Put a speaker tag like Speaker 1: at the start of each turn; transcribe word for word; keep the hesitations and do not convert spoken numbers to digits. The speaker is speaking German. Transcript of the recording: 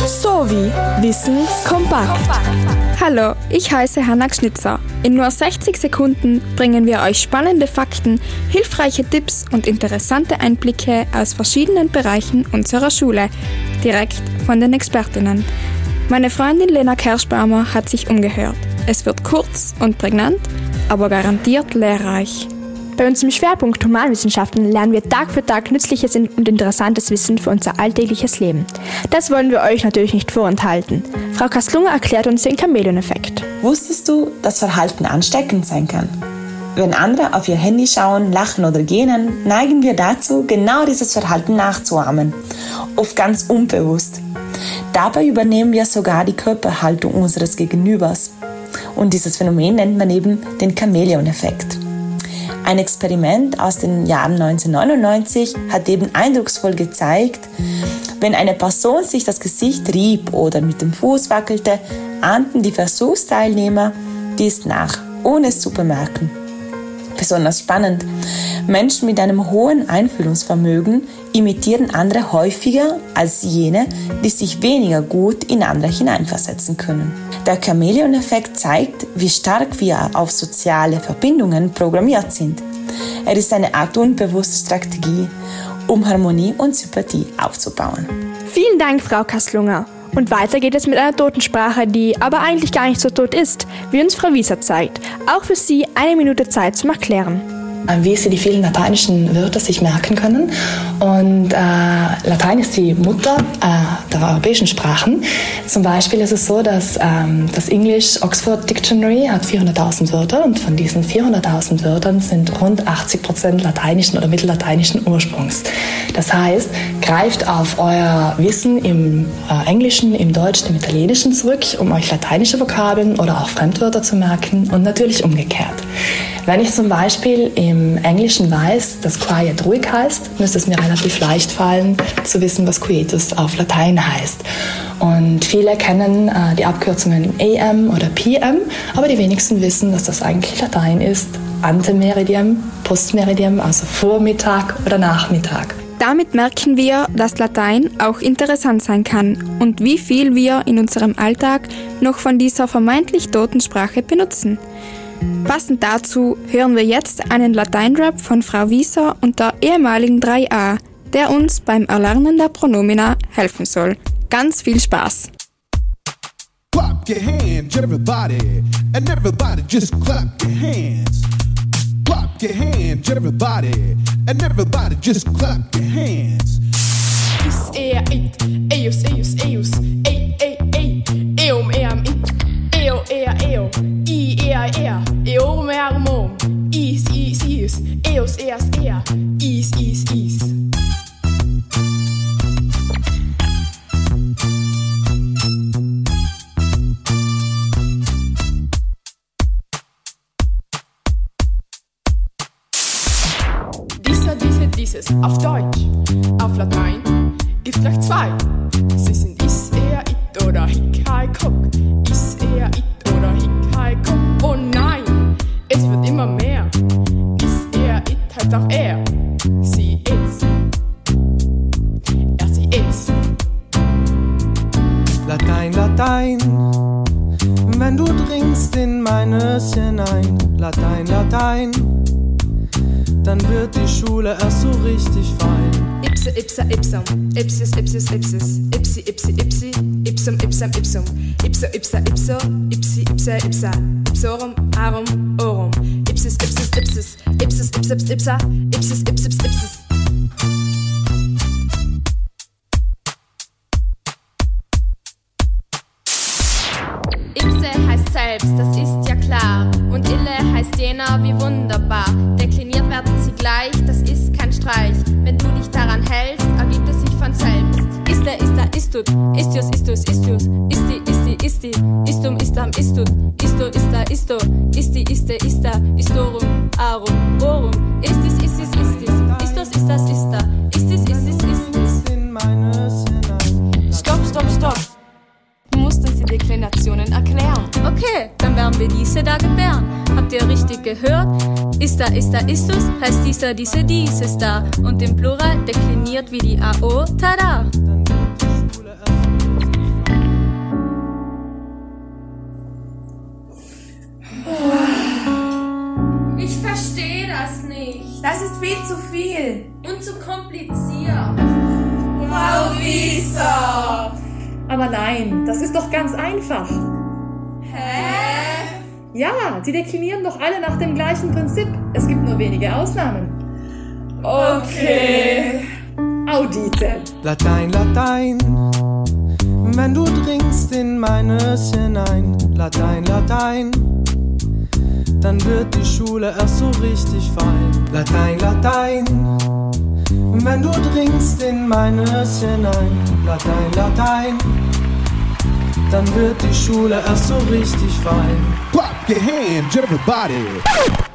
Speaker 1: Sowie Wissen kompakt.
Speaker 2: Hallo, ich heiße Hanna Gschnitzer. In nur sechzig Sekunden bringen wir euch spannende Fakten, hilfreiche Tipps und interessante Einblicke aus verschiedenen Bereichen unserer Schule, direkt von den Expertinnen. Meine Freundin Lena Kerschbaumer hat sich umgehört. Es wird kurz und prägnant, aber garantiert lehrreich.
Speaker 1: Bei uns im Schwerpunkt Humanwissenschaften lernen wir Tag für Tag nützliches und interessantes Wissen für unser alltägliches Leben. Das wollen wir euch natürlich nicht vorenthalten. Frau Kaslunger erklärt uns den Chamäleon-Effekt.
Speaker 3: Wusstest du, dass Verhalten ansteckend sein kann? Wenn andere auf ihr Handy schauen, lachen oder gähnen, neigen wir dazu, genau dieses Verhalten nachzuahmen. Oft ganz unbewusst. Dabei übernehmen wir sogar die Körperhaltung unseres Gegenübers. Und dieses Phänomen nennt man eben den Chamäleon-Effekt. Ein Experiment aus den Jahren neunzehnhundertneunundneunzig hat eben eindrucksvoll gezeigt, wenn eine Person sich das Gesicht rieb oder mit dem Fuß wackelte, ahnten die Versuchsteilnehmer dies nach, ohne es zu bemerken. Besonders spannend: Menschen mit einem hohen Einfühlungsvermögen imitieren andere häufiger als jene, die sich weniger gut in andere hineinversetzen können. Der Chamäleon-Effekt zeigt, wie stark wir auf soziale Verbindungen programmiert sind. Er ist eine Art unbewusste Strategie, um Harmonie und Sympathie aufzubauen.
Speaker 1: Vielen Dank, Frau Kaslunger. Und weiter geht es mit einer Totensprache, die aber eigentlich gar nicht so tot ist, wie uns Frau Wieser zeigt. Auch für Sie eine Minute Zeit zum Erklären.
Speaker 4: Wie Sie die vielen lateinischen Wörter sich merken können. Und äh, Latein ist die Mutter äh, der europäischen Sprachen. Zum Beispiel ist es so, dass ähm, das English Oxford Dictionary hat vierhunderttausend Wörter und von diesen vierhunderttausend Wörtern sind rund achtzig Prozent lateinischen oder mittellateinischen Ursprungs. Das heißt, greift auf euer Wissen im äh, Englischen, im Deutschen, im Italienischen zurück, um euch lateinische Vokabeln oder auch Fremdwörter zu merken und natürlich umgekehrt. Wenn ich zum Beispiel im Englischen weiß, dass quiet ruhig heißt, müsste es mir relativ leicht fallen, zu wissen, was quietus auf Latein heißt. Und viele kennen äh, die Abkürzungen A M oder P M, aber die wenigsten wissen, dass das eigentlich Latein ist. Antemeridiem, Postmeridiem, also Vormittag oder Nachmittag.
Speaker 2: Damit merken wir, dass Latein auch interessant sein kann und wie viel wir in unserem Alltag noch von dieser vermeintlich toten Sprache benutzen. Passend dazu hören wir jetzt einen Latein-Rap von Frau Wieser und der ehemaligen drei a, der uns beim Erlernen der Pronomina helfen soll. Ganz viel Spaß!
Speaker 5: Clap your hands, everybody, and everybody just clap your hands. Clap your hands, everybody, and everybody just clap your hands.
Speaker 6: Is er it, eus, eus, eus, ei, ei, ei, eum, eam, it, eo, ea, eo, i, ea, ea, eum, eam, om, is, is, is, eus, eas, ea, is, is, is. Dieser, diese, dieses, auf Deutsch, auf Latein, ist gleich zwei. Sie sind is, er, it oder hic, hai, guck. Is, er, it oder hic, hai, guck. Oh nein, es wird immer mehr. Is, er, it halt auch er. Sie ist. Er, sie ist.
Speaker 7: Latein, Latein, wenn du dringst in mein Höschen ein. Latein, Latein, dann wird die Schule erst so richtig fein.
Speaker 6: Ipse, ipsa, ipsum, ipsis, ipsis, ipsis, ipsi, ipsi, ipsi, ipsum, ipsam, ipsum, ipso, ipsa, ipso, ipsi, ipsa, ipsa, ipsorum, arum, orum, ipsis, ipsis, ipsis, ipsis, ipsips, ipsa, ipsis, ipsips, ipsis. Ipse heißt selbst, das ist ja klar, und ille heißt jener, wie wunderbar. Dekliniert werden sie gleich, das ist kein Streich. Wenn du dich daran hältst, ergibt es sich von selbst. Iste, ista, istut, istius, istus, istius, isti, isti, isti, istum, istam, istut, isto, ista, isto, isti, iste, ista, istorum, arum, orum, istis, istis, istis, istos, istas, ista, istis, istis, istis. Stopp, stopp, stopp. Du musst uns die Deklinationen erklären. Okay, dann werden wir diese da gebären. Habt ihr richtig gehört? Ista, ista, istus heißt dieser, diese, dieses da. Und im Plural dekliniert wie die A O, tada!
Speaker 8: Das ist viel zu viel.
Speaker 6: Und zu kompliziert.
Speaker 8: Frau Wieser!
Speaker 9: Aber nein, das ist doch ganz einfach.
Speaker 8: Hä?
Speaker 9: Ja, die deklinieren doch alle nach dem gleichen Prinzip. Es gibt nur wenige Ausnahmen.
Speaker 8: Okay.
Speaker 9: Audite.
Speaker 7: Latein, Latein. Wenn du dringst in mein Nöschen ein. Latein, Latein. Dann wird die Schule erst so richtig fein. Latein, Latein. Wenn du dringst in mein Nöschen ein. Latein, Latein. Dann wird die Schule erst so richtig fein.
Speaker 5: Clap your hands, everybody.